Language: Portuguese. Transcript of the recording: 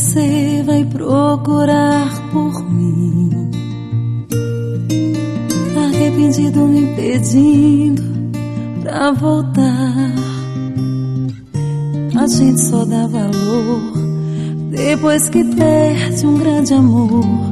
você vai procurar por mim, arrependido me pedindo pra voltar. A gente só dá valor depois que perde um grande amor.